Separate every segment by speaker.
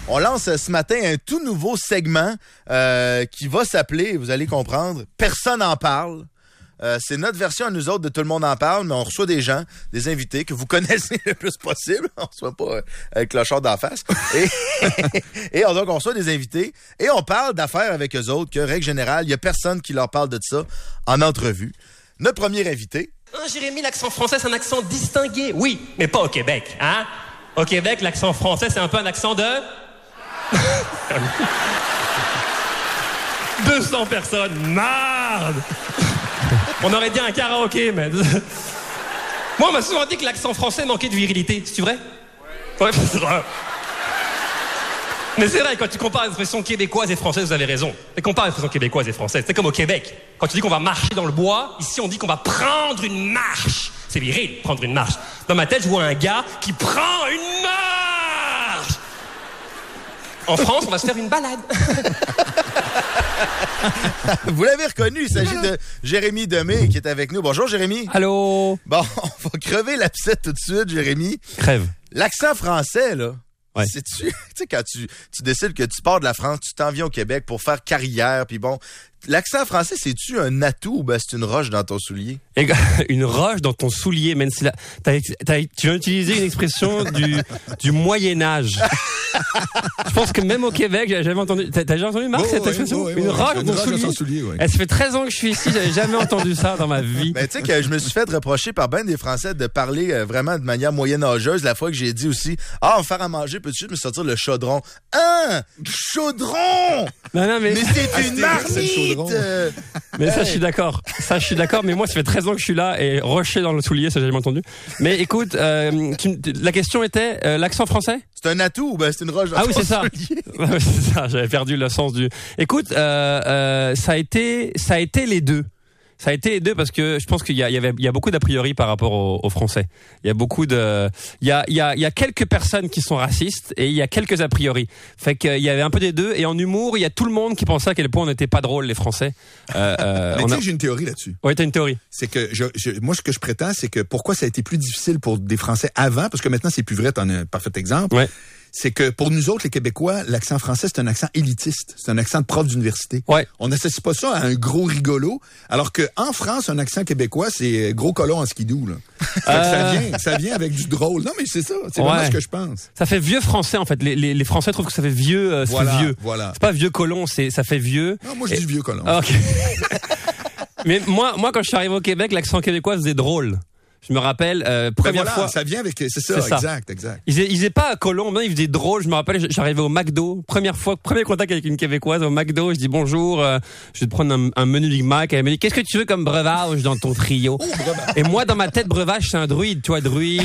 Speaker 1: On lance ce matin un tout nouveau segment qui va s'appeler, vous allez comprendre, Personne n'en parle. C'est notre version à nous autres de Tout le monde en parle, mais on reçoit des gens, des invités que vous connaissez le plus possible. On reçoit pas le clochard d'en face. Et donc, on reçoit des invités et on parle d'affaires avec eux autres que, règle générale, il y a personne qui leur parle de ça en entrevue. Notre premier invité...
Speaker 2: Jérémy, l'accent français, c'est un accent distingué. Oui, mais pas au Québec, hein? Au Québec, l'accent français, c'est un peu un accent de... 200 personnes, marde! On aurait dit un karaoké, mais... Moi, on m'a souvent dit que l'accent français manquait de virilité. C'est vrai? Ouais, c'est vrai. Mais c'est vrai, quand tu compares les expressions québécoises et françaises, vous avez raison. Tu compares les expressions québécoises et françaises. C'est comme au Québec. Quand tu dis qu'on va marcher dans le bois, ici on dit qu'on va prendre une marche. C'est viril, prendre une marche. Dans ma tête, je vois un gars qui prend une marche. En France, on va se faire une balade.
Speaker 1: Vous l'avez reconnu, il s'agit de Jérémy Demé qui est avec nous. Bonjour Jérémy.
Speaker 3: Allô.
Speaker 1: Bon, on va crever l'abcès tout de suite, Jérémy.
Speaker 3: Crève.
Speaker 1: L'accent français, là,
Speaker 3: ouais.
Speaker 1: tu sais, quand tu décides que tu pars de la France, tu t'en viens au Québec pour faire carrière, puis bon, l'accent français, c'est-tu un atout ou ben c'est une roche dans ton soulier?
Speaker 3: Une roche dans ton soulier, même si tu viens d'utiliser une expression du Moyen-Âge. Je pense que même au Québec, j'avais jamais entendu. T'as déjà entendu, Marc, cette expression? Une roche dans ton soulier. Ouais. Ça fait 13 ans que je suis ici, j'avais jamais entendu ça dans ma vie.
Speaker 1: Ben, tu sais que je me suis fait reprocher par ben des Français de parler vraiment de manière moyenâgeuse. La fois que j'ai dit aussi, on va faire à manger, peux-tu juste me sortir le chaudron? Chaudron!
Speaker 3: Non, mais
Speaker 1: c'est une marmite!
Speaker 3: Mais ça, je suis d'accord. Mais moi, ça fait 13 ans que je suis là et rocher dans le soulier, ça, j'ai jamais entendu. Mais écoute, la question était, l'accent français?
Speaker 1: C'est un atout ou ben c'est une roche dans
Speaker 3: ton
Speaker 1: soulier?
Speaker 3: C'est ça, j'avais perdu le sens du... Écoute, ça a été les deux. Ça a été les deux parce que je pense qu'il y a beaucoup d'a priori par rapport aux Français. Il y a beaucoup il y a quelques personnes qui sont racistes et il y a quelques a priori. Fait qu'il y avait un peu des deux et en humour, il y a tout le monde qui pensait à quel point on n'était pas drôle les Français.
Speaker 4: Mais tu sais, j'ai une théorie là-dessus.
Speaker 3: Oui, t'as une théorie.
Speaker 4: C'est que moi ce que je prétends, c'est que pourquoi ça a été plus difficile pour des Français avant, parce que maintenant c'est plus vrai, t'en as un parfait exemple.
Speaker 3: Ouais.
Speaker 4: C'est que pour nous autres, les Québécois, l'accent français, c'est un accent élitiste. C'est un accent de prof d'université.
Speaker 3: Ouais.
Speaker 4: On n'associe pas ça à un gros rigolo, alors que en France, un accent québécois, c'est gros colon en skidoo, là. Ça vient avec du drôle. Non, mais c'est ça. C'est vraiment ce que je pense.
Speaker 3: Ça fait vieux français, en fait. Les Français trouvent que ça fait vieux, vieux.
Speaker 4: Voilà.
Speaker 3: C'est pas vieux colon, ça fait vieux.
Speaker 4: Non, moi, je dis vieux colon.
Speaker 3: Ok. Mais moi, quand je suis arrivé au Québec, l'accent québécois faisait drôle. Je me rappelle, première fois.
Speaker 4: Ça vient avec, c'est ça. Exact.
Speaker 3: Ils faisaient pas colon, mais ils faisaient drôle. Je me rappelle, j'arrivais au McDo, premier contact avec une Québécoise au McDo. Je dis bonjour, je vais te prendre un menu Big Mac. Elle me dit, qu'est-ce que tu veux comme breuvage dans ton trio? Et moi, dans ma tête, breuvage, c'est un druide, tu vois,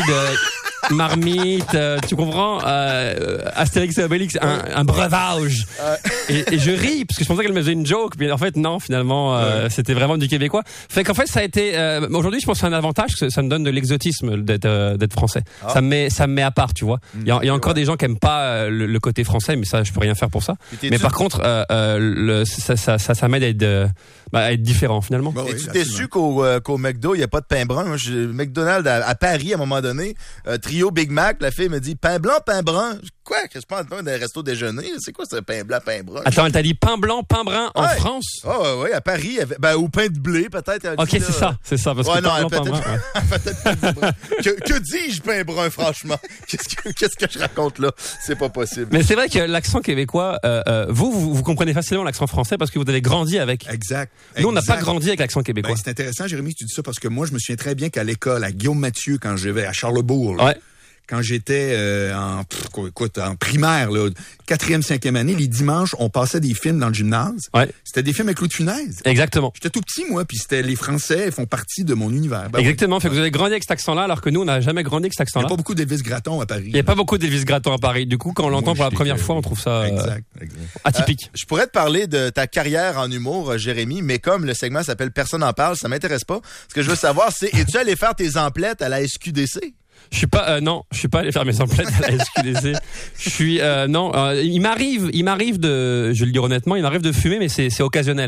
Speaker 3: marmite, tu comprends? Astérix et Obélix, un breuvage. Et je ris, parce que je pensais qu'elle me faisait une joke, mais en fait, non, finalement, c'était vraiment du québécois. Fait qu'en fait, ça a été, aujourd'hui, je pense que c'est un avantage, que ça me donne de l'exotisme d'être français. Ça me met à part, tu vois. Il y a encore des gens qui aiment pas le côté français, mais ça, je peux rien faire pour ça. Mais par contre, ça m'aide à être différent, finalement.
Speaker 1: Et tu t'es su qu'au McDo, il n'y a pas de pain brun. McDonald's à Paris, à un moment donné, trio Big Mac, la fille me dit pain blanc, pain brun. Quoi? Qu'est-ce que je prends d'un resto déjeuner? C'est quoi ce pain blanc, pain brun?
Speaker 3: Attends, elle t'a dit pain blanc, pain brun en France?
Speaker 1: Oh, oui, à Paris. Ou pain de blé, peut-être.
Speaker 3: Ok, c'est ça. Parce que pain blanc, pain brun.
Speaker 1: Peut-être que dis-je pain brun, franchement? Qu'est-ce que je raconte là? C'est pas possible.
Speaker 3: Mais c'est vrai que l'accent québécois, vous comprenez facilement l'accent français parce que vous avez grandi avec.
Speaker 4: Exact.
Speaker 3: Nous, on n'a pas grandi avec l'accent québécois.
Speaker 4: C'est intéressant, Jérémy, que tu dis ça parce que moi, je me souviens très bien qu'à l'école, à Guillaume Mathieu, quand je vais à Charlebourg, là, quand j'étais en primaire, 4e, 5e année, les dimanches, on passait des films dans le gymnase.
Speaker 3: Ouais.
Speaker 4: C'était des films avec Claude Funès.
Speaker 3: Exactement.
Speaker 4: J'étais tout petit, moi, puis c'était les Français font partie de mon univers.
Speaker 3: Exactement. Fait que vous avez grandi avec cet accent-là, alors que nous, on n'a jamais grandi avec cet accent-là.
Speaker 4: Il n'y a pas beaucoup d'Elvis Gratton à Paris.
Speaker 3: Il n'y a pas beaucoup d'Elvis Gratton à Paris. Du coup, quand on l'entend pour la première fois, on trouve ça atypique.
Speaker 1: Je pourrais te parler de ta carrière en humour, Jérémy, mais comme le segment s'appelle Personne n'en parle, ça m'intéresse pas. Ce que je veux savoir, c'est, es-tu allé faire tes emplettes à la SQDC?
Speaker 3: Je suis pas allé faire mes emplettes à la SQDC. il m'arrive de, je vais le dire honnêtement, il m'arrive de fumer, mais c'est occasionnel.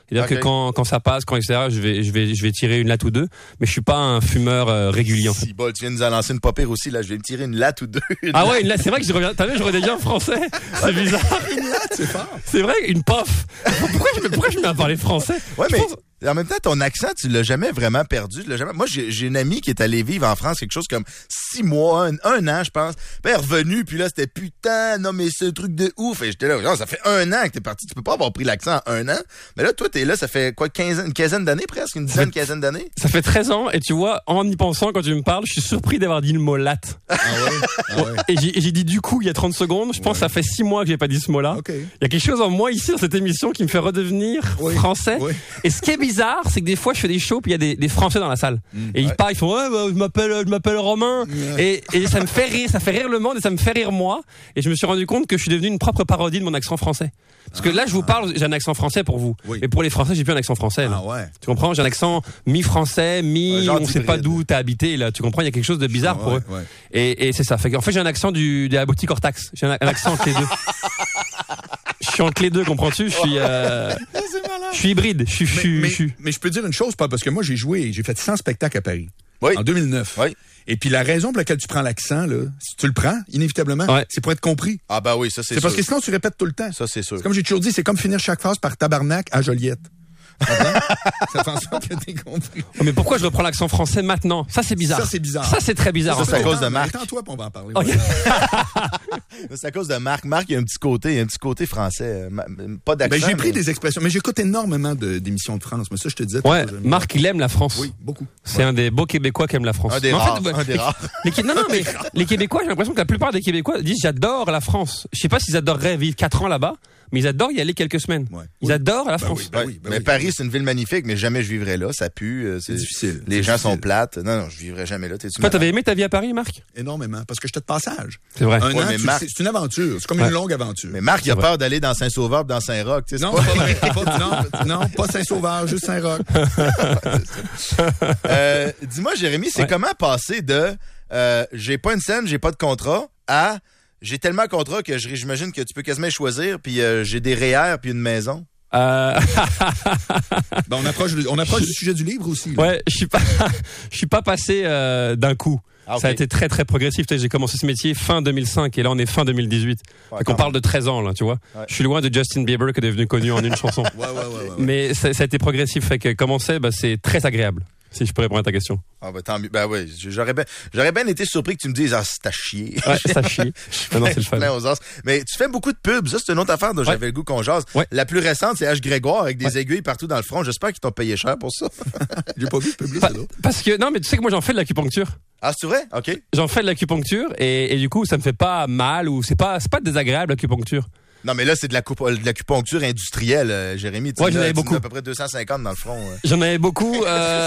Speaker 3: C'est-à-dire que quand ça passe, etc., je vais tirer une latte ou deux, mais je suis pas un fumeur régulier, en fait.
Speaker 1: Si bol, tu viens de nous en lancer une pas pire aussi, là. Je vais me tirer une latte ou deux.
Speaker 3: Ah ouais, une latte, c'est vrai que je reviens, t'as vu, je redeviens français. C'est bizarre.
Speaker 4: Une latte, c'est fort.
Speaker 3: C'est vrai, une pof. Pourquoi je me mets à parler français?
Speaker 1: Ouais, mais en même temps, ton accent, tu l'as jamais vraiment perdu. Moi, j'ai une amie qui est allée vivre en France quelque chose comme 6 mois, un an, je pense. Puis elle est revenue, puis là, c'était putain, non, mais c'est un truc de ouf. Et j'étais là, non, ça fait 1 an que t'es parti. Tu peux pas avoir pris l'accent en 1 an. Mais là, toi, t'es là, ça fait quoi, une quinzaine d'années presque? Une dizaine, quinzaine d'années?
Speaker 3: Ça fait 13 ans, et tu vois, en y pensant, quand tu me parles, je suis surpris d'avoir dit le mot latte.
Speaker 4: Ah ouais?
Speaker 3: Et j'ai dit du coup, il y a 30 secondes. Je pense que ça fait 6 mois que j'ai pas dit ce mot-là.
Speaker 4: Okay.
Speaker 3: Il y a quelque chose en moi ici, dans cette émission, qui me fait redevenir français. Oui. Et ce qui est bizarre, c'est que des fois, je fais des shows, puis il y a des Français dans la salle. Et ils parlent, ils font, ouais, bah, je m'appelle Romain. Et ça me fait rire, ça fait rire le monde et ça me fait rire moi. Et je me suis rendu compte que je suis devenu une propre parodie de mon accent français. Parce que là, je vous parle, j'ai un accent français pour vous. Oui. Mais pour les Français, j'ai plus un accent français, là.
Speaker 4: Ah ouais.
Speaker 3: Tu comprends? J'ai un accent mi-français, on sait pas d'où t'as habité, là. Tu comprends? Il y a quelque chose de bizarre pour eux. Ouais. Et c'est ça. En fait, j'ai un accent de la boutique Hortax. J'ai un accent entre les deux. Je suis entre les deux, comprends-tu? Je suis hybride.
Speaker 4: Mais je peux dire une chose, pas parce que moi, j'ai fait 100 spectacles à Paris.
Speaker 1: Oui.
Speaker 4: En 2009.
Speaker 1: Oui.
Speaker 4: Et puis la raison pour laquelle tu prends l'accent, là, si tu le prends, inévitablement, c'est pour être compris.
Speaker 1: Ah bah oui, ça c'est sûr.
Speaker 4: C'est parce que sinon tu répètes tout le temps.
Speaker 1: Ça c'est sûr.
Speaker 4: Comme j'ai toujours dit, c'est comme finir chaque phrase par tabarnak à Joliette. Ça fait en sorte que t'es compris.
Speaker 3: Oh, mais pourquoi je reprends l'accent français maintenant? Ça c'est bizarre.
Speaker 4: Ça c'est bizarre.
Speaker 3: Ça c'est très bizarre.
Speaker 1: Ça, c'est à cause de Marc.
Speaker 4: Attends-toi, puis on va en parler.
Speaker 3: Okay.
Speaker 1: C'est à cause de Marc. Marc, il y a un petit côté français. Pas d'accent.
Speaker 4: Ben, j'ai pris des expressions, mais j'écoute énormément d'émissions de France. Mais ça, je te disais.
Speaker 3: Ouais, Marc, il aime la France.
Speaker 4: Oui, beaucoup.
Speaker 3: C'est un des beaux Québécois qui aime la France.
Speaker 1: Un des rares.
Speaker 3: Mais les Québécois, j'ai l'impression que la plupart des Québécois disent j'adore la France. Je sais pas s'ils adoreraient vivre 4 ans là-bas, mais ils adorent y aller quelques semaines. Ouais. Ils adorent la France.
Speaker 1: Mais Paris, c'est une ville magnifique, mais jamais je vivrais là. Ça pue. C'est difficile. Les gens sont plates. Non, je vivrais jamais là.
Speaker 3: Toi, t'avais aimé ta vie à Paris, Marc?
Speaker 4: Énormément, parce que j'étais de passage.
Speaker 3: C'est vrai.
Speaker 4: Un an, c'est une aventure. C'est comme une longue aventure.
Speaker 1: Mais Marc, il a peur d'aller dans Saint-Sauveur et dans Saint-Roch.
Speaker 4: Non, non, pas Saint-Sauveur, juste Saint-Roch.
Speaker 1: Dis-moi, Jérémy, c'est comment passer de j'ai pas une scène, j'ai pas de contrat à j'ai tellement de contrats que j'imagine que tu peux quasiment choisir, puis j'ai des REER puis une maison.
Speaker 4: Ben, on approche du sujet du livre aussi. Là.
Speaker 3: Ouais, je suis pas passé d'un coup. Ah, okay. Ça a été très très progressif. J'ai commencé ce métier fin 2005 et là on est fin 2018. Donc on parle de 13 ans là, tu vois. Ouais. Je suis loin de Justin Bieber qui est devenu connu en une chanson.
Speaker 4: Ouais.
Speaker 3: Mais ça a été progressif. Fait que commencer, c'est très agréable. Si je peux répondre à ta question.
Speaker 1: Ah bah tant mieux. Ben oui, j'aurais bien été surpris que tu me dises c'est à chier.
Speaker 3: Ouais, ça chie. Non, c'est le fun.
Speaker 1: Mais tu fais beaucoup de pubs, ça c'est une autre affaire dont j'avais le goût qu'on jase. Ouais. La plus récente, c'est H. Grégoire avec des aiguilles partout dans le front. J'espère qu'ils t'ont payé cher pour ça.
Speaker 4: J'ai pas vu le public.
Speaker 3: Parce que non, mais tu sais que moi j'en fais de l'acupuncture.
Speaker 1: Ah, c'est vrai? OK.
Speaker 3: J'en fais de l'acupuncture et du coup, ça me fait pas mal ou c'est pas désagréable l'acupuncture.
Speaker 1: Non, mais là, c'est de l'acupuncture industrielle, Jérémy.
Speaker 3: Ouais, j'en avais beaucoup.
Speaker 1: À peu près 250 dans le front.
Speaker 3: J'en avais beaucoup.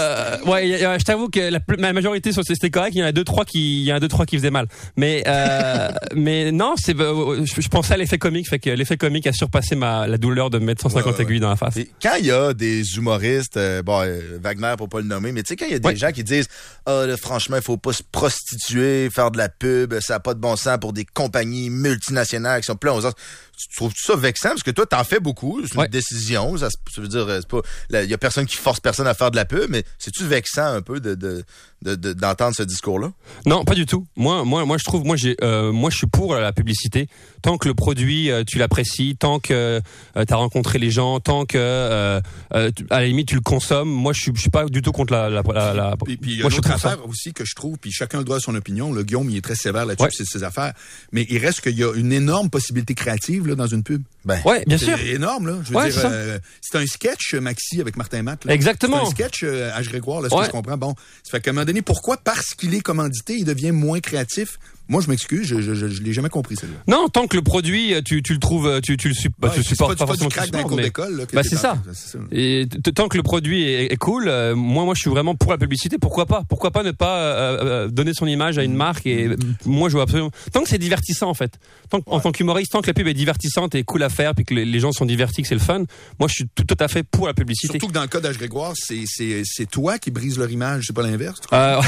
Speaker 3: Je t'avoue que la majorité, c'était correct. Il y en a 2-3 qui faisaient mal. Mais non, je pensais à l'effet comique. Fait que l'effet comique a surpassé la douleur de me mettre 150 aiguilles dans la face.
Speaker 1: Et quand il y a des humoristes, Wagner pour pas le nommer, mais tu sais, quand il y a des gens qui disent, franchement, il faut pas se prostituer, faire de la pub, ça a pas de bon sens pour des compagnies multinationales qui sont plein aux autres. Tu trouves ça vexant? Parce que toi, t'en fais beaucoup. C'est une décision. Ça veut dire, c'est pas, il y a personne qui force personne à faire de la pub, mais c'est-tu vexant un peu d'entendre ce discours-là?
Speaker 3: Non, pas du tout. Moi, je trouve, moi, je suis pour la publicité. Tant que le produit, tu l'apprécies, tant que t'as rencontré les gens, tant que, à la limite, tu le consommes. Moi, je suis pas du tout contre
Speaker 4: Puis il y a une autre affaire aussi que je trouve, puis chacun a le droit à son opinion. Le Guillaume, il est très sévère là-dessus, c'est ses affaires. Mais il reste qu'il y a une énorme possibilité créative, là, dans une pub.
Speaker 3: Ouais, bien sûr.
Speaker 4: C'est énorme, là. Je veux dire, c'est un sketch, Maxi, avec Martin Matt, là.
Speaker 3: Exactement.
Speaker 4: C'est un sketch, H. Grégoire, là, ce que je comprends. Bon. Ça fait qu'à un moment donné, pourquoi? Parce qu'il est commandité, il devient moins créatif. Moi, je m'excuse, je l'ai jamais compris, celle-là.
Speaker 3: Non, tant que le produit, tu le trouves, tu le supportes
Speaker 4: pas forcément. C'est pas du crack d'un cours d'école,
Speaker 3: là. C'est ça. Et tant que le produit est cool, moi, je suis vraiment pour la publicité. Pourquoi pas? Pourquoi pas ne pas donner son image à une marque? Et moi, je vois absolument. Tant que c'est divertissant, en fait. En tant qu'humoriste, tant que la pub est divertissante et cool à faire, puis que les gens sont divertis, que c'est le fun. Moi, je suis tout à fait pour la publicité.
Speaker 4: Surtout que dans le cas d'H. Grégoire, c'est toi qui brise leur image, c'est pas l'inverse.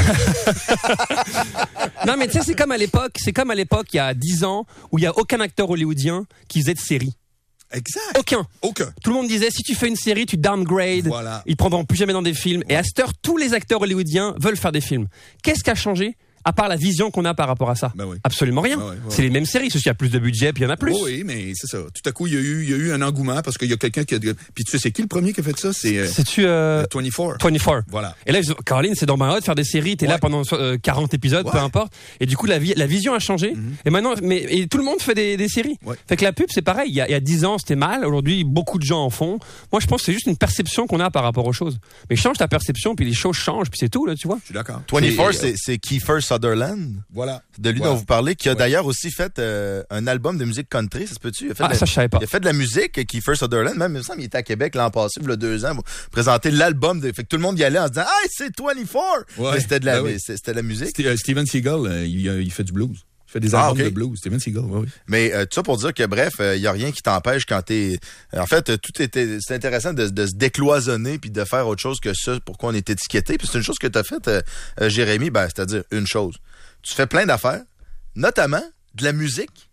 Speaker 3: Non, mais tu sais, c'est comme à l'époque, il y a 10 ans, où il y a aucun acteur hollywoodien qui faisait de série.
Speaker 4: Exact.
Speaker 3: Aucun. Tout le monde disait, si tu fais une série, tu downgrade.
Speaker 4: Voilà.
Speaker 3: Ils te prendront plus jamais dans des films. Et à cette heure, tous les acteurs hollywoodiens veulent faire des films. Qu'est-ce qui a changé? À part la vision qu'on a par rapport à ça.
Speaker 4: Ben oui.
Speaker 3: Absolument rien. C'est les mêmes séries, sauf qu'il y a plus de budget, puis il y en a plus.
Speaker 4: Oui, mais c'est ça. Tout à coup, il y a eu un engouement parce qu'il y a quelqu'un qui a... Puis tu sais, c'est qui le premier qui a fait ça? C'est-tu... 24.
Speaker 3: 24.
Speaker 4: Voilà.
Speaker 3: Et là, Caroline, c'est dans ma hôte, faire des séries, t'es là pendant 40 épisodes, peu importe. Et du coup, la vision a changé. Et maintenant, et tout le monde fait des séries. Fait que la pub, c'est pareil. Il y a 10 ans, c'était mal. Aujourd'hui, beaucoup de gens en font. Moi, je pense que c'est juste une perception qu'on a par rapport aux choses. Mais change ta perception, puis les choses changent, puis c'est tout, là, tu vois.
Speaker 4: Je suis d'accord.
Speaker 1: 24, c'est Kiefer Sutherland.
Speaker 4: Voilà.
Speaker 1: De lui dont vous parlez, qui a d'ailleurs aussi fait un album de musique country, ça se peut-tu?
Speaker 3: Ça, je savais pas.
Speaker 1: Il a fait de la musique, Kiefer Sutherland, même, il me semble, il était à Québec l'an passé, il y a 2 ans, pour présenter l'album. Fait que tout le monde y allait en se disant, ah, c'est 24! Mais c'était de la musique.
Speaker 4: Steven Seagal, il fait du blues. Il fait des albums de blues. Steven Seagal, oui.
Speaker 1: Mais tout ça pour dire que, bref, il y a rien qui t'empêche quand t'es... En fait, c'est intéressant de se décloisonner puis de faire autre chose que ça, pourquoi on est étiqueté. Puis c'est une chose que t'as faite, Jérémy, c'est-à-dire une chose. Tu fais plein d'affaires, notamment de la musique.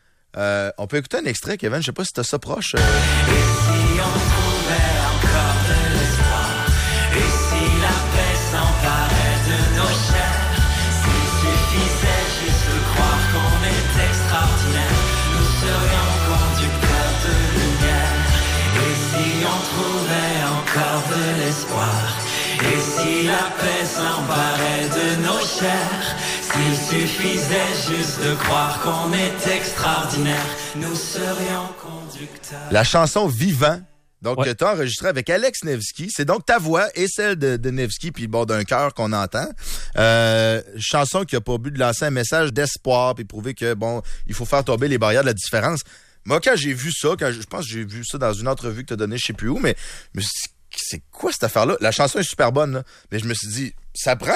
Speaker 1: On peut écouter un extrait, Kevin, je sais pas si t'as ça proche.
Speaker 5: Et si on trouvait encore de l'espoir, et si la paix s'emparait de nos chairs, s'il suffisait juste de croire qu'on est extraordinaire, nous serions conducteurs de lumière. Et si on trouvait encore de l'espoir, et si la paix s'emparait de nos chairs, s'il suffisait juste de croire qu'on est extraordinaire, nous serions conducteurs.
Speaker 1: La chanson Vivant, donc que tu as enregistrée avec Alex Nevsky, c'est donc ta voix et celle de Nevsky, puis bon, d'un chœur qu'on entend. Chanson qui a pour but de lancer un message d'espoir, puis prouver que, bon, il faut faire tomber les barrières de la différence. Moi, quand j'ai vu ça, je pense que j'ai vu ça dans une entrevue que tu as donnée, je sais plus où, mais c'est quoi cette affaire-là? La chanson est super bonne, là. Mais je me suis dit, ça prend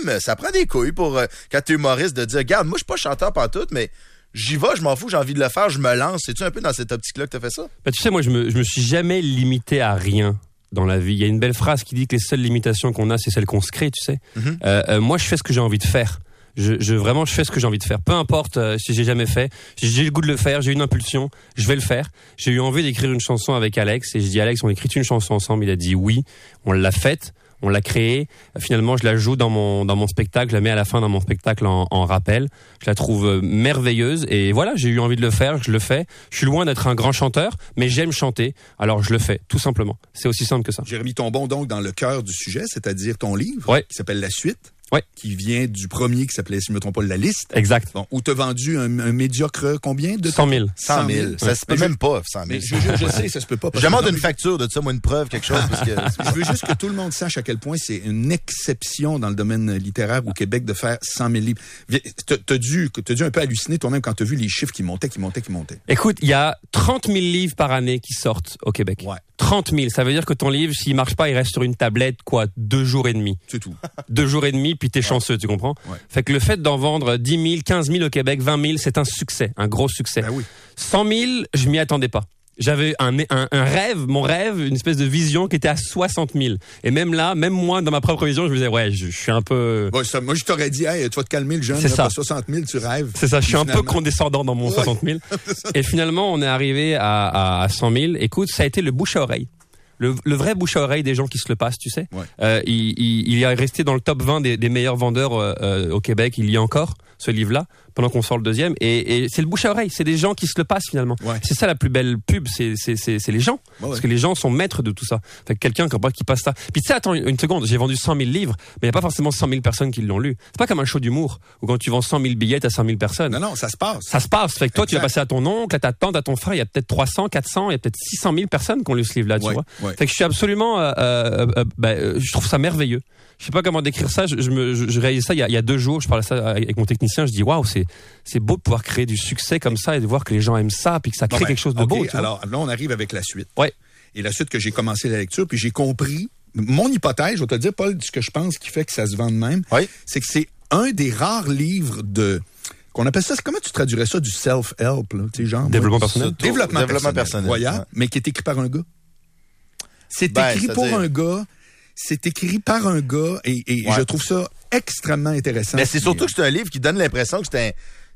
Speaker 1: des couilles pour, quand t'es humoriste, de dire, regarde, moi, je suis pas chanteur pantoute, mais j'y vais, je m'en fous, j'ai envie de le faire, je me lance. C'est-tu un peu dans cette optique-là que t'as fait ça?
Speaker 3: Ben, tu sais, moi, je me suis jamais limité à rien dans la vie. Il y a une belle phrase qui dit que les seules limitations qu'on a, c'est celles qu'on se crée, tu sais. Moi, je fais ce que j'ai envie de faire. Vraiment, je fais ce que j'ai envie de faire. Peu importe si j'ai jamais fait. Si j'ai le goût de le faire, j'ai une impulsion, je vais le faire. J'ai eu envie d'écrire une chanson avec Alex et je dis, Alex, on écrit une chanson ensemble. Il a dit oui, on l'a faite. On l'a créée. Finalement, je la joue dans mon spectacle. Je la mets à la fin dans mon spectacle en rappel. Je la trouve merveilleuse. Et voilà, j'ai eu envie de le faire. Je le fais. Je suis loin d'être un grand chanteur, mais j'aime chanter. Alors, je le fais, tout simplement. C'est aussi simple que ça.
Speaker 4: Jérémy Tombon, donc, dans le cœur du sujet, c'est-à-dire ton livre, qui s'appelle La Suite. Qui vient du premier qui s'appelait, si je ne me trompe pas, La Liste.
Speaker 3: Exact.
Speaker 4: Bon, où t'as vendu un médiocre combien de
Speaker 3: 100 000.
Speaker 1: 100 000. Ça se peut même pas, 100 000.
Speaker 4: Mais je sais, ça se peut pas.
Speaker 1: Je demande une facture de ça, moi, une preuve, quelque chose. Parce que...
Speaker 4: Je veux juste que tout le monde sache à quel point c'est une exception dans le domaine littéraire au Québec de faire 100 000 livres. T'as dû un peu halluciner toi-même quand t'as vu les chiffres qui montaient.
Speaker 3: Écoute, il y a 30 000 livres par année qui sortent au Québec.
Speaker 4: Ouais.
Speaker 3: 30 000. Ça veut dire que ton livre, s'il marche pas, il reste sur une tablette, 2 jours et demi.
Speaker 4: C'est tout.
Speaker 3: 2 jours et demi, puis t'es chanceux, tu comprends? Fait que le fait d'en vendre 10 000, 15 000 au Québec, 20 000, c'est un succès, un gros succès.
Speaker 4: Ben oui.
Speaker 3: 100 000, je m'y attendais pas. J'avais un rêve, mon rêve, une espèce de vision qui était à 60 000. Et même là, même moi, dans ma propre vision, je me disais, je suis un peu...
Speaker 4: Bon, moi, je t'aurais dit, hey, tu vas te calmer, le jeune,
Speaker 3: c'est ça.
Speaker 4: 60 000, tu rêves.
Speaker 3: C'est ça, je suis un peu condescendant dans mon 60 000. Et finalement, on est arrivé à 100 000. Écoute, ça a été le bouche à oreille. Le vrai bouche à oreille des gens qui se le passent, tu sais. Il est resté dans le top 20 des meilleurs vendeurs au Québec. Il y a encore ce livre-là pendant qu'on sort le deuxième. Et c'est le bouche à oreille. C'est des gens qui se le passent finalement. C'est ça la plus belle pub. C'est les gens. Parce que les gens sont maîtres de tout ça. Fait que quelqu'un qui passe ça. Puis tu sais, attends une seconde. J'ai vendu 100 000 livres, mais il n'y a pas forcément 100 000 personnes qui l'ont lu. C'est pas comme un show d'humour où quand tu vends 100 000 billets, t'as 100 000 personnes.
Speaker 4: Non, ça se passe.
Speaker 3: Ça se passe. Fait que toi, tu vas passer à ton oncle, à ta tante, à ton frère. Il y a peut-être 300, 400, il y a peut-être 600 000 personnes qui ont lu ce livre-là, tu vois. Fait que je suis absolument, je trouve ça merveilleux. Je sais pas comment décrire ça. Je réalise ça il y a 2 jours. Je parlais ça avec mon technicien. Je dis waouh, c'est beau de pouvoir créer du succès comme ça et de voir que les gens aiment ça puis que ça crée quelque chose de beau.
Speaker 4: Alors là, on arrive avec la suite.
Speaker 3: Ouais.
Speaker 4: Et la suite que j'ai commencé la lecture puis j'ai compris. Mon hypothèse, je vais te dire, Paul, ce que je pense qui fait que ça se vend de même, c'est que c'est un des rares livres qu'on appelle ça, comment tu traduirais ça, du self-help, là, tu sais, genre
Speaker 3: développement personnel.
Speaker 4: Développement personnel. Voyons, mais qui est écrit par un gars. C'est écrit pour un gars. C'est écrit par un gars et je trouve ça extrêmement intéressant.
Speaker 1: Mais c'est surtout que c'est un livre qui donne l'impression que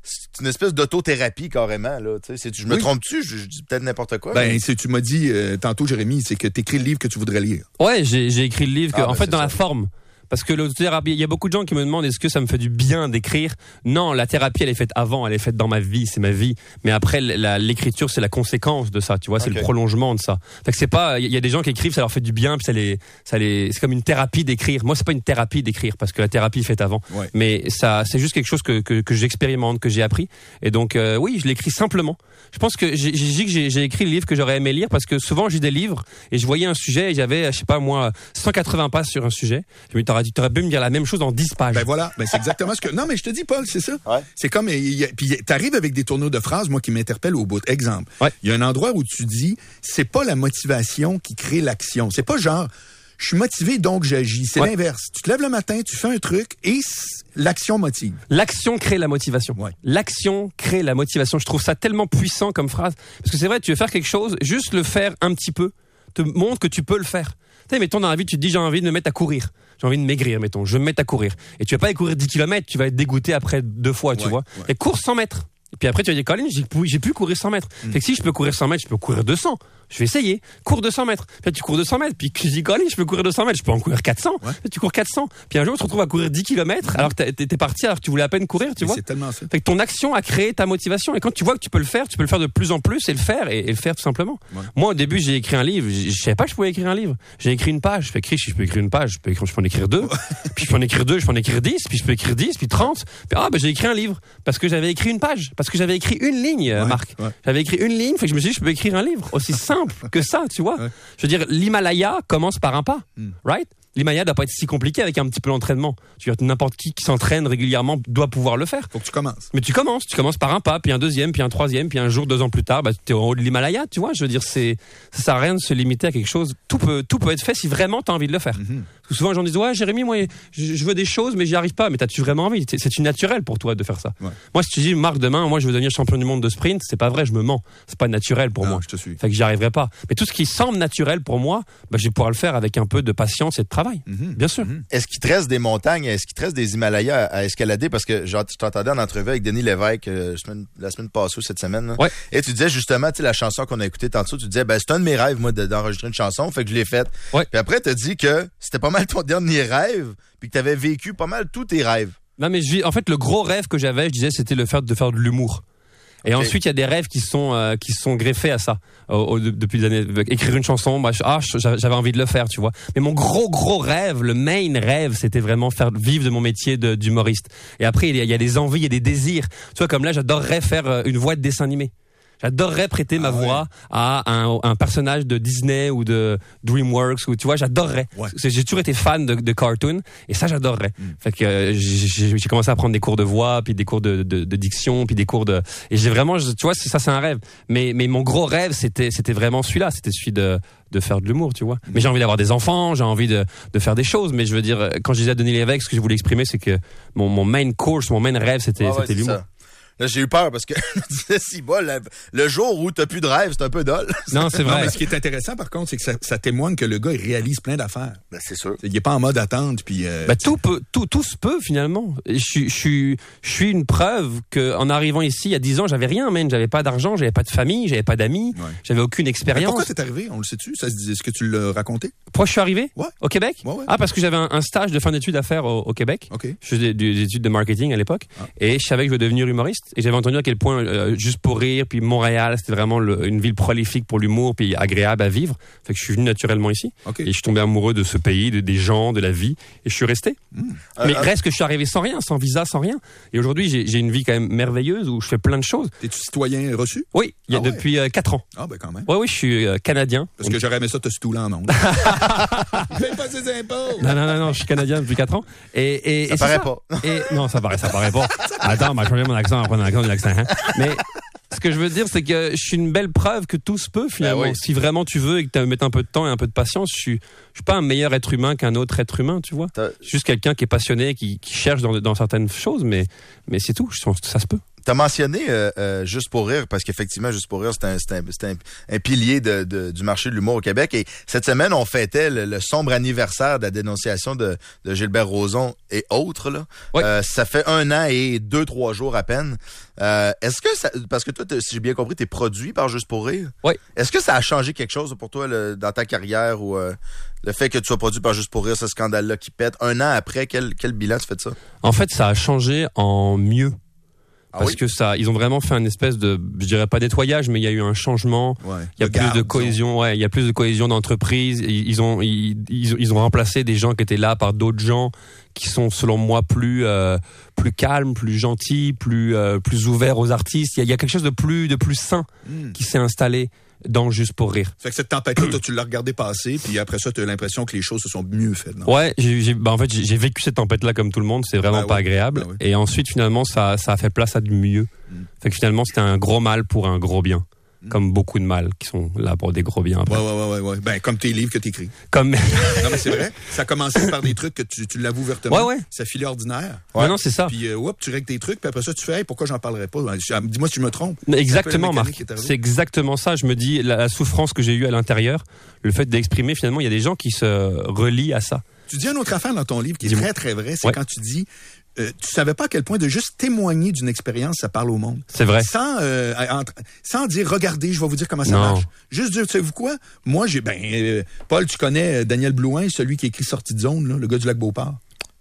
Speaker 1: c'est une espèce d'autothérapie carrément, là. Tu sais, je me trompe-tu? Je dis peut-être n'importe quoi.
Speaker 4: Ben, tu m'as dit tantôt, Jérémy, c'est que t'écris le livre que tu voudrais lire.
Speaker 3: Ouais, j'ai écrit le livre en fait dans la forme. Parce que l'autothérapie, il y a beaucoup de gens qui me demandent est-ce que ça me fait du bien d'écrire? Non, la thérapie, elle est faite avant, elle est faite dans ma vie, c'est ma vie. Mais après, l'écriture, c'est la conséquence de ça, tu vois, c'est le prolongement de ça. Fait que c'est pas, il y a des gens qui écrivent, ça leur fait du bien, puis c'est comme une thérapie d'écrire. Moi, c'est pas une thérapie d'écrire, parce que la thérapie est faite avant. Ouais. Mais ça, c'est juste quelque chose que j'expérimente, que j'ai appris. Et donc, oui, je l'écris simplement. Je pense que j'ai dit que j'ai écrit le livre que j'aurais aimé lire, parce que souvent, j'ai des livres, et je voyais un sujet, et j'avais, je sais pas moi, 180 pages sur un sujet. Je me dis, t'aurais pu me dire la même chose en 10 pages.
Speaker 4: Ben voilà, ben c'est exactement ce que... Non, mais je te dis, Paul, c'est ça. Ouais. C'est comme... Puis t'arrives avec des tournures de phrases, moi, qui m'interpellent au bout. Exemple, il y a un endroit où tu dis, c'est pas la motivation qui crée l'action. C'est pas genre, je suis motivé, donc j'agis. C'est l'inverse. Tu te lèves le matin, tu fais un truc, et l'action motive.
Speaker 3: L'action crée la motivation. Ouais. L'action crée la motivation. Je trouve ça tellement puissant comme phrase. Parce que c'est vrai, tu veux faire quelque chose, juste le faire un petit peu, te montre que tu peux le faire. Tu sais, mettons dans la vie, tu te dis, j'ai envie de me mettre à courir. J'ai envie de maigrir, mettons. Je vais me mettre à courir. Et tu vas pas aller courir 10 km, tu vas être dégoûté après 2 fois, tu vois. Ouais. Et cours 100 mètres. Et puis après, tu vas dire, Colin, j'ai pu courir 100 mètres. Fait que si je peux courir 100 mètres, je peux courir 200. Je vais essayer. Cours 200 mètres. Puis tu cours 200 mètres. Puis tu dis, Colin, je peux courir 200 mètres. Je peux en courir 400. Ouais. Puis tu cours 400. Puis un jour, tu te retrouves à courir 10 km alors que t'es parti alors que tu voulais à peine courir, tu vois.
Speaker 4: C'est tellement ça.
Speaker 3: Fait que ton action a créé ta motivation. Et quand tu vois que tu peux le faire de plus en plus et le faire et le faire tout simplement. Ouais. Moi, au début, j'ai écrit un livre. Je savais pas que je pouvais écrire un livre. J'ai écrit une page. Je peux écrire une page. Je peux en écrire 2. Puis je peux en écrire 2. Je peux en écrire 10. Puis je peux écrire 10. Puis 30. Puis j'ai écrit un livre. Parce que j'avais écrit une page. Parce que j'avais écrit une ligne, Marc. Ouais. J'avais écrit une ligne. Fait que je me suis dit, je peux écrire un livre. Aussi simple que ça, tu vois. Ouais. Je veux dire, l'Himalaya commence par un pas. Right? L'Himalaya doit pas être si compliqué avec un petit peu d'entraînement. Tu veux dire, n'importe qui s'entraîne régulièrement doit pouvoir le faire.
Speaker 4: Faut que tu commences.
Speaker 3: Mais tu commences par un pas, puis un deuxième, puis un troisième, puis un jour, 2 ans plus tard, t'es au haut de l'Himalaya, tu vois. Je veux dire, ça sert à rien de se limiter à quelque chose. Tout peut être fait si vraiment t'as envie de le faire. Parce que souvent, les gens disent, ouais, Jérémy, moi, je veux des choses, mais j'y arrive pas. Mais t'as-tu vraiment envie? C'est naturel pour toi de faire ça. Ouais. Moi, si tu dis, Marc, demain, moi, je veux devenir champion du monde de sprint, c'est pas vrai, je me mens. C'est pas naturel pour moi.
Speaker 4: Je te suis.
Speaker 3: Fait que j'y arriverai pas. Mais tout ce qui semble naturel pour moi, je vais pouvoir le faire avec un peu de patience et de travail. Bien sûr.
Speaker 1: Est-ce qu'il te reste des montagnes? Est-ce qu'il te reste des Himalayas à escalader? Parce que je t'entendais en entrevue avec Denis Lévesque la semaine passée ou cette semaine. Là. Ouais. Et tu disais justement, tu sais, la chanson qu'on a écoutée tantôt, tu disais, c'est un de mes rêves, moi, d'enregistrer une chanson. Fait que je l'ai faite. Ouais. Puis après, tu as dit que c'était pas mal ton dernier rêve, puis que tu avais vécu pas mal tous tes rêves.
Speaker 3: Non, mais en fait, le gros rêve que j'avais, je disais, c'était de faire de l'humour. Et ensuite, il y a des rêves qui sont greffés à ça depuis des années. Écrire une chanson, j'avais envie de le faire, tu vois. Mais mon gros rêve, le main rêve, c'était vraiment faire vivre de mon métier d'humoriste. Et après, il y a des envies, il y a des désirs. Tu vois, comme là, j'adorerais faire une voix de dessin animé. J'adorerais prêter ma voix à un personnage de Disney ou de DreamWorks, ou tu vois, j'adorerais. Ouais. J'ai toujours été fan de cartoon et ça j'adorerais. Fait que j'ai commencé à prendre des cours de voix, puis des cours de diction, puis des cours et j'ai vraiment, tu vois, ça c'est un rêve. Mais mon gros rêve c'était vraiment celui-là, c'était celui de faire de l'humour, tu vois. Mais j'ai envie d'avoir des enfants, j'ai envie de faire des choses, mais je veux dire, quand je disais à Denis Lévesque, ce que je voulais exprimer, c'est que mon main course, mon main rêve, c'était l'humour.
Speaker 1: Ça. Là, j'ai eu peur parce que je disais, si le jour où t'as plus de rêve, c'est un peu dole.
Speaker 3: Non, c'est vrai.
Speaker 4: Non, mais ce qui est intéressant, par contre, c'est que ça témoigne que le gars, il réalise plein d'affaires.
Speaker 1: Ben, c'est sûr.
Speaker 4: Il est pas en mode attente, puis.
Speaker 3: Tout se peut, finalement. Je suis une preuve que, en arrivant ici, il y a 10 ans, j'avais rien, man. J'avais pas d'argent, j'avais pas de famille, j'avais pas d'amis, j'avais aucune expérience. Mais
Speaker 4: pourquoi t'es arrivé? On le sait-tu? Est-ce que tu l'as raconté?
Speaker 3: Pourquoi je suis arrivé?
Speaker 4: Ouais.
Speaker 3: Au Québec?
Speaker 4: Ouais.
Speaker 3: Ah, parce que j'avais un stage de fin d'études à faire au Québec.
Speaker 4: Okay.
Speaker 3: Je faisais des études de marketing à l'époque. Et je savais que je voulais devenir humoriste. Et j'avais entendu à quel point, juste pour rire, puis Montréal, c'était vraiment une ville prolifique pour l'humour, puis agréable à vivre. Fait que je suis venu naturellement ici. Okay. Et je suis tombé amoureux de ce pays, des gens, de la vie. Et je suis resté. Mais reste que je suis arrivé sans rien, sans visa, sans rien. Et aujourd'hui, j'ai une vie quand même merveilleuse où je fais plein de choses.
Speaker 4: T'es-tu citoyen reçu?
Speaker 3: Oui, depuis 4 ans.
Speaker 4: Ah, ben quand même.
Speaker 3: Oui, je suis canadien.
Speaker 4: Parce que j'aurais aimé ça te stouler en ondes. Paye pas ses impôts!
Speaker 3: Non, je suis canadien depuis 4 ans. Et
Speaker 1: ça paraît pas.
Speaker 3: Non, ça paraît pas. Attends, m'a changé mon accent en prenant l'accent, hein. Mais ce que je veux dire, c'est que je suis une belle preuve que tout se peut, finalement. Ben oui. Si vraiment tu veux et que tu mets un peu de temps et un peu de patience, je suis pas un meilleur être humain qu'un autre être humain, tu vois. Je suis juste quelqu'un qui est passionné, qui cherche dans certaines choses, mais c'est tout. Je pense que ça se peut.
Speaker 1: T'as mentionné Juste pour rire, parce qu'effectivement, Juste pour rire, c'est un pilier du marché de l'humour au Québec. Et cette semaine, on fêtait le sombre anniversaire de la dénonciation de Gilbert Rozon et autres. Là.
Speaker 3: Oui.
Speaker 1: Ça fait 1 an et 2-3 jours à peine. Est-ce que ça... Parce que toi, si j'ai bien compris, t'es produit par Juste pour rire.
Speaker 3: Oui.
Speaker 1: Est-ce que ça a changé quelque chose pour toi dans ta carrière ou le fait que tu sois produit par Juste pour rire, ce scandale-là qui pète? 1 an après, quel bilan tu fais de ça?
Speaker 3: En fait, ça a changé en mieux. Parce
Speaker 1: oui?
Speaker 3: que ils ont vraiment fait un espèce de, je dirais pas nettoyage, mais il y a eu un changement.
Speaker 4: Ouais.
Speaker 3: Il y a plus de cohésion. Ouais, il y a plus de cohésion d'entreprise. Ils ont remplacé des gens qui étaient là par d'autres gens qui sont, selon moi, plus calmes, plus gentils, plus ouverts aux artistes. Il y a quelque chose de plus sain qui s'est installé dans Juste pour rire.
Speaker 4: Fait que cette tempête-là, toi, tu l'as regardé passer, puis après ça, tu as l'impression que les choses se sont mieux faites. Non?
Speaker 3: Ouais, en fait, j'ai vécu cette tempête-là comme tout le monde. C'est vraiment pas agréable.
Speaker 4: oui.
Speaker 3: Et ensuite, finalement, ça a fait place à du mieux. Fait que finalement, c'était un gros mal pour un gros bien. Comme beaucoup de mal qui sont là pour des gros biens après.
Speaker 4: Ouais. Ben, comme tes livres que t'écris.
Speaker 3: Comme...
Speaker 4: Non, mais c'est vrai. Ça a commencé par des trucs que tu l'avoues ouvertement.
Speaker 3: Ouais.
Speaker 4: Ça filait ordinaire.
Speaker 3: Ouais. Non, c'est ça.
Speaker 4: Puis, tu règles tes trucs, puis après ça, tu fais, hey, pourquoi j'en parlerais pas? Dis-moi si je me trompe.
Speaker 3: Exactement, Marc. C'est exactement ça. Je me dis, la souffrance que j'ai eue à l'intérieur, le fait d'exprimer, finalement, il y a des gens qui se relient à ça.
Speaker 4: Tu dis une autre affaire dans ton livre qui est très, très vrai. C'est quand tu dis, tu savais pas à quel point de juste témoigner d'une expérience, ça parle au monde.
Speaker 3: C'est vrai.
Speaker 4: Sans dire, regardez, je vais vous dire comment ça marche. Juste dire, savez-vous quoi? Moi, Paul, tu connais Daniel Blouin, celui qui écrit Sortie de zone, là, le gars du lac Beauport.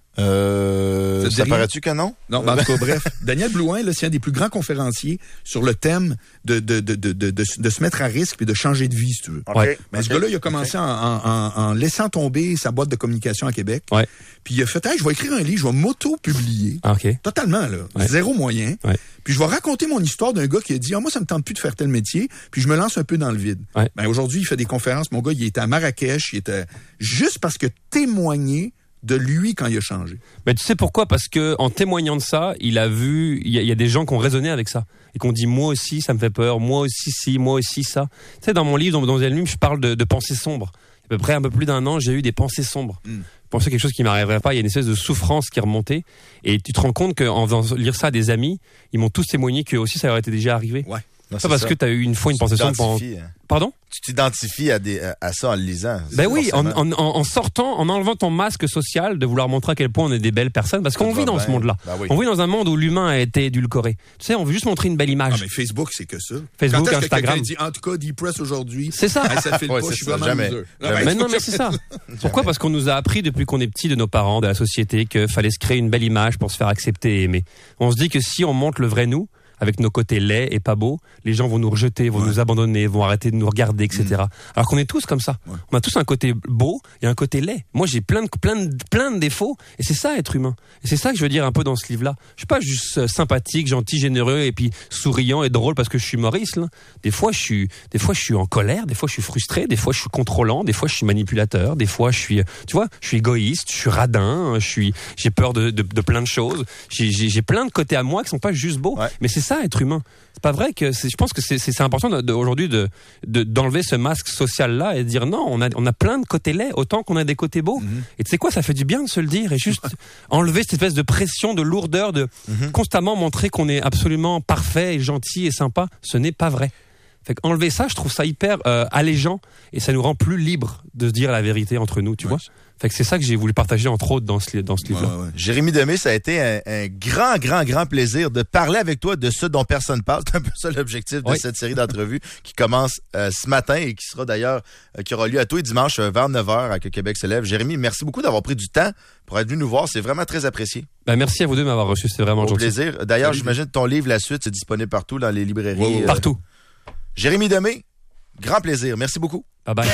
Speaker 1: Ça paraît-tu que non?
Speaker 4: Non, en tout cas, bref. Daniel Blouin, là, c'est un des plus grands conférenciers sur le thème de se mettre à risque et de changer de vie, si tu veux.
Speaker 1: Okay.
Speaker 4: Mais ce gars-là, il a commencé en laissant tomber sa boîte de communication à Québec.
Speaker 3: Ouais.
Speaker 4: Puis il a fait, hey, je vais écrire un livre, je vais m'auto-publier.
Speaker 3: Okay.
Speaker 4: Totalement, là.
Speaker 3: Ouais.
Speaker 4: Zéro moyen.
Speaker 3: Ouais.
Speaker 4: Puis je vais raconter mon histoire d'un gars qui a dit, moi, ça me tente plus de faire tel métier. Puis je me lance un peu dans le vide.
Speaker 3: Ouais.
Speaker 4: Ben, aujourd'hui, il fait des conférences. Mon gars, il était à Marrakech. Il était juste parce que témoigner de lui quand il a changé.
Speaker 3: Mais tu sais pourquoi? Parce que en témoignant de ça, il a vu, il y a des gens qui ont raisonné avec ça et qui ont dit moi aussi ça me fait peur, moi aussi si, moi aussi ça. Tu sais, dans mon livre, dans les livres, je parle de pensées sombres. À peu près un peu plus d'1 an, j'ai eu des pensées sombres. Je pensais quelque chose qui m'arriverait pas. Il y a une espèce de souffrance qui est remontée et tu te rends compte qu'en faisant lire ça à des amis, ils m'ont tous témoigné que aussi ça leur était déjà arrivé.
Speaker 4: Ouais.
Speaker 1: Non,
Speaker 3: pas parce que tu as eu une fois une pensée sombre pendant... Pardon?
Speaker 1: Tu t'identifies à ça en le lisant.
Speaker 3: Ben oui, en sortant, en enlevant ton masque social de vouloir montrer à quel point on est des belles personnes, parce qu'on vit dans ce monde-là.
Speaker 1: Ben oui.
Speaker 3: On vit dans un monde où l'humain a été édulcoré. Tu sais, on veut juste montrer une belle image.
Speaker 4: Ah, mais Facebook, c'est que ça.
Speaker 3: Facebook,
Speaker 4: quand est-ce
Speaker 3: Instagram.
Speaker 4: que quelqu'un dit, en tout cas, Depress aujourd'hui.
Speaker 3: C'est ça.
Speaker 4: Ça file pas, je suis vraiment loser.
Speaker 3: Mais non, mais c'est ça. Pourquoi? Parce qu'on nous a appris depuis qu'on est petit de nos parents, de la société, qu'il fallait se créer une belle image pour se faire accepter et aimer. On se dit que si on montre le vrai nous, avec nos côtés laids et pas beaux, les gens vont nous rejeter, vont nous abandonner, vont arrêter de nous regarder, etc. Alors qu'on est tous comme ça. Ouais. On a tous un côté beau et un côté laid. Moi, j'ai plein de défauts et c'est ça être humain. Et c'est ça que je veux dire un peu dans ce livre-là. Je suis pas juste sympathique, gentil, généreux et puis souriant et drôle parce que je suis Maurice. Là. Des fois, je suis en colère, des fois, je suis frustré, des fois, je suis contrôlant, des fois, je suis manipulateur, des fois, je suis égoïste, je suis radin, j'ai peur de plein de choses. J'ai plein de côtés à moi qui sont pas juste beaux. Ouais. Mais c'est ça être humain. C'est pas vrai que je pense que c'est important aujourd'hui d'enlever ce masque social là et de dire non, on a plein de côtés laids autant qu'on a des côtés beaux. Et tu sais quoi, ça fait du bien de se le dire et juste enlever cette espèce de pression, de lourdeur de constamment montrer qu'on est absolument parfait et gentil et sympa. Ce n'est pas vrai. Fait qu'enlever ça, je trouve ça hyper allégeant et ça nous rend plus libres de se dire la vérité entre nous, tu vois. Fait que c'est ça que j'ai voulu partager entre autres dans ce livre-là.
Speaker 1: Ouais. Jérémy Demé, ça a été un grand plaisir de parler avec toi de ce dont personne parle. C'est un peu ça l'objectif de cette série d'entrevues qui commence ce matin et qui sera d'ailleurs, qui aura lieu à tous les dimanches vers 9h à Que Québec se lève. Jérémy, merci beaucoup d'avoir pris du temps pour être venu nous voir. C'est vraiment très apprécié.
Speaker 3: Ben, merci à vous deux de m'avoir reçu. C'est vraiment gentil.
Speaker 1: Au plaisir. D'ailleurs, j'imagine que ton livre, La Suite, c'est disponible partout dans les librairies.
Speaker 3: Partout.
Speaker 1: Jérémy Demé, grand plaisir. Merci beaucoup.
Speaker 3: Bye bye.